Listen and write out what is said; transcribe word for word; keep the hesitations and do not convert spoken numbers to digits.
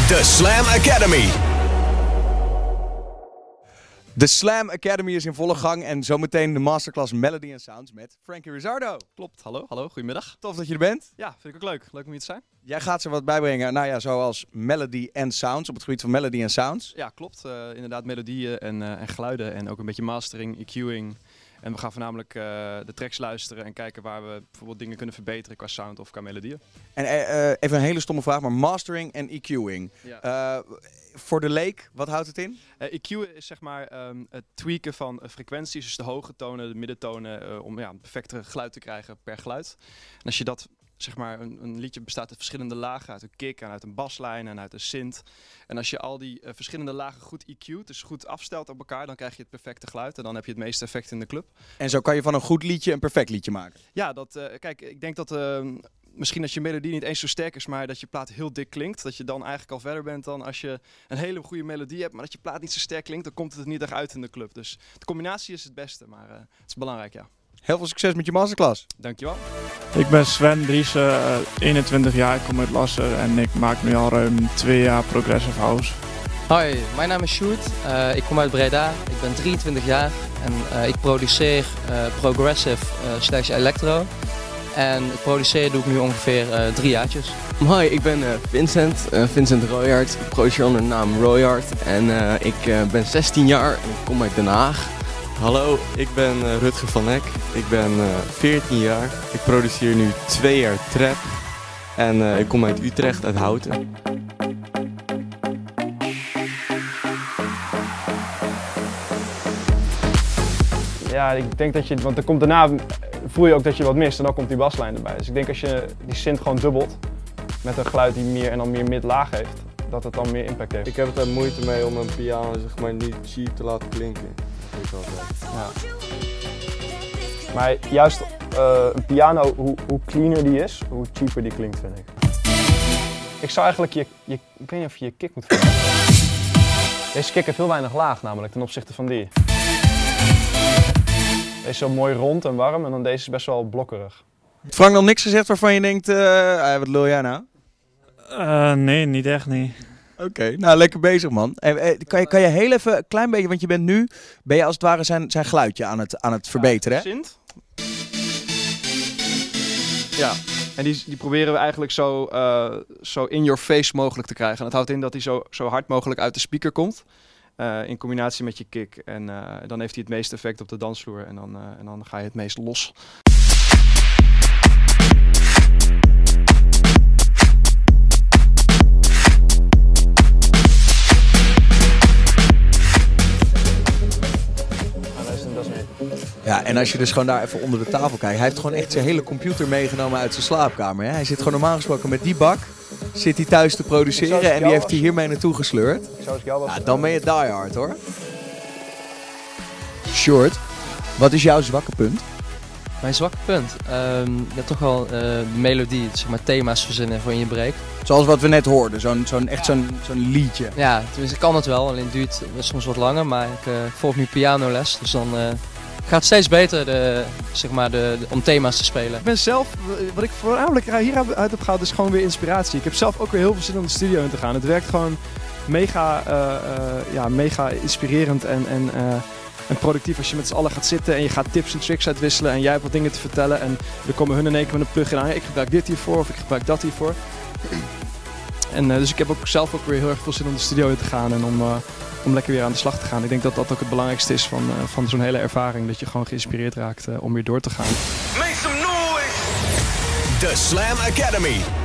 The Slam Academy. De Slam Academy is in volle gang en zometeen de masterclass Melody and Sounds met Frankie Rizzardo. Klopt, hallo, hallo, goedemiddag. Tof dat je er bent. Ja, vind ik ook leuk. Leuk om hier te zijn. Jij gaat ze wat bijbrengen, nou ja, zoals Melody and Sounds, op het gebied van Melody and Sounds. Ja, klopt. Uh, inderdaad melodieën en, uh, en geluiden en ook een beetje mastering, EQing. En we gaan voornamelijk uh, de tracks luisteren en kijken waar we bijvoorbeeld dingen kunnen verbeteren qua sound of qua melodieën. En uh, even een hele stomme vraag, maar mastering en EQing. Ja. Uh, voor de leek, wat houdt het in? Uh, E Q is zeg maar um, het tweaken van uh, frequenties, dus de hoge tonen, de middentonen, uh, om ja, een perfecte geluid te krijgen per geluid. En als je dat, zeg maar, een, een liedje bestaat uit verschillende lagen, uit een kick en uit een baslijn en uit een synth. En als je al die uh, verschillende lagen goed E Q't, dus goed afstelt op elkaar, dan krijg je het perfecte geluid en dan heb je het meeste effect in de club. En zo kan je van een goed liedje een perfect liedje maken? Ja, dat, uh, kijk, ik denk dat uh, misschien als je melodie niet eens zo sterk is, maar dat je plaat heel dik klinkt, dat je dan eigenlijk al verder bent dan als je een hele goede melodie hebt, maar dat je plaat niet zo sterk klinkt, dan komt het er niet echt uit in de club. Dus de combinatie is het beste, maar uh, het is belangrijk, ja. Heel veel succes met je masterclass. Dankjewel. Ik ben Sven Driessen, uh, eenentwintig jaar, ik kom uit Lassen en ik maak nu al ruim twee jaar Progressive House. Hoi, mijn naam is Sjoerd, uh, ik kom uit Breda, ik ben drieëntwintig jaar en uh, ik produceer uh, Progressive uh, slash Electro. En het produceren doe ik nu ongeveer uh, drie jaartjes. Hoi, ik ben uh, Vincent, uh, Vincent Royaert. Ik produceer onder de naam Royaert en uh, ik uh, ben zestien jaar en ik kom uit Den Haag. Hallo, ik ben uh, Rutger van Eck. Ik ben uh, veertien jaar. Ik produceer nu twee jaar trap en uh, ik kom uit Utrecht, uit Houten. Ja, ik denk dat je, want er komt daarna voel je ook dat je wat mist en dan komt die baslijn erbij. Dus ik denk als je die synth gewoon dubbelt met een geluid die meer en dan meer mid-laag heeft, dat het dan meer impact heeft. Ik heb er moeite mee om een piano zeg maar niet cheap te laten klinken. Dat vind ik altijd. Ja. Maar juist uh, een piano, hoe, hoe cleaner die is, hoe cheaper die klinkt, vind ik. Ik zou eigenlijk je, je ik weet niet of je je kick moet veranderen. Deze kick heeft heel weinig laag namelijk ten opzichte van die. Deze is zo mooi rond en warm en dan deze is best wel blokkerig. Frank, nog niks gezegd waarvan je denkt, uh, wat lul jij nou? Uh, nee, niet echt niet. Oké, okay, nou lekker bezig man. En, kan, je, kan je heel even een klein beetje, want je bent nu, ben je als het ware zijn, zijn geluidje aan het, aan het verbeteren, ja, hè? Synth. Ja, en die, die proberen we eigenlijk zo, uh, zo in your face mogelijk te krijgen. En dat houdt in dat hij zo, zo hard mogelijk uit de speaker komt. Uh, in combinatie met je kick. En uh, dan heeft hij het meeste effect op de dansvloer. En dan, uh, en dan ga je het meest los. Ja, en als je dus gewoon daar even onder de tafel kijkt. Hij heeft gewoon echt zijn hele computer meegenomen uit zijn slaapkamer. Hè? Hij zit gewoon normaal gesproken met die bak. Zit hij thuis te produceren en die heeft hij hiermee naartoe gesleurd. Ja, dan ben je diehard hoor. Short, wat is jouw zwakke punt? Mijn zwakke punt? Um, ja, toch wel uh, de melodie, zeg maar thema's verzinnen voor in je break. Zoals wat we net hoorden, zo'n, zo'n, echt zo'n, zo'n liedje. Ja, tenminste ik kan het wel, alleen het duurt soms wat langer, maar ik uh, volg nu pianoles, dus dan uh, gaat het steeds beter de, zeg maar de, de, om thema's te spelen. Ik ben zelf, wat ik voornamelijk hieruit heb gehaald is gewoon weer inspiratie. Ik heb zelf ook weer heel veel zin om de studio in te gaan. Het werkt gewoon mega, uh, uh, ja, mega inspirerend en, en, uh, en productief als je met z'n allen gaat zitten en je gaat tips en tricks uitwisselen en jij hebt wat dingen te vertellen en er komen hun in één keer met een plugin aan. Ik gebruik dit hiervoor of ik gebruik dat hiervoor. En uh, dus ik heb ook zelf ook weer heel erg veel zin om de studio in te gaan en om, uh, om lekker weer aan de slag te gaan. Ik denk dat dat ook het belangrijkste is van, uh, van zo'n hele ervaring, dat je gewoon geïnspireerd raakt uh, om weer door te gaan. Make some noise! The Slam Academy.